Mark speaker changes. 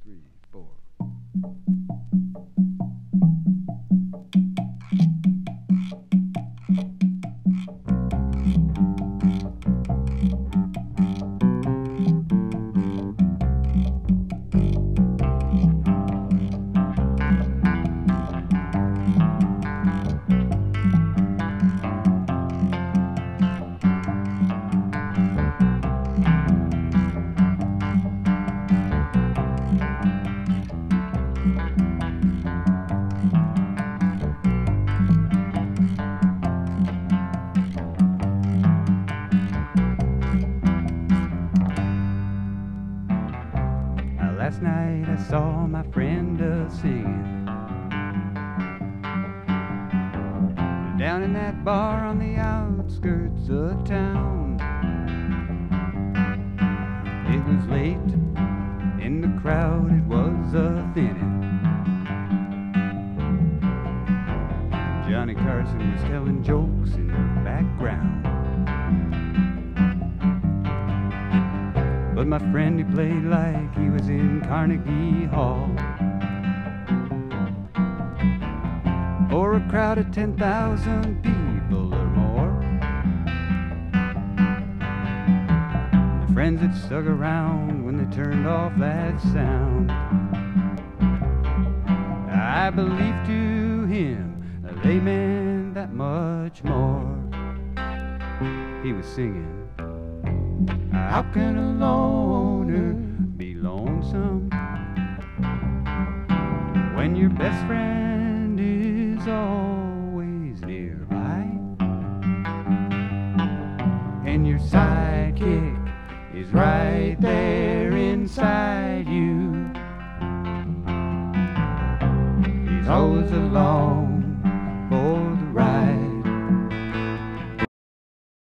Speaker 1: three, four. Last night I saw my friend singing down in that bar on the outskirts of town. It was late, in the crowd it was thinning. Johnny Carson was telling jokes in the background, but my friend, he played like he was in Carnegie Hall. For a crowd of 10,000 people or more. The friends that stuck around when they turned off that sound, I believe to him they meant that much more. He was singing, how can a loner be lonesome when your best friend is always nearby and your sidekick is right there inside you? He's always along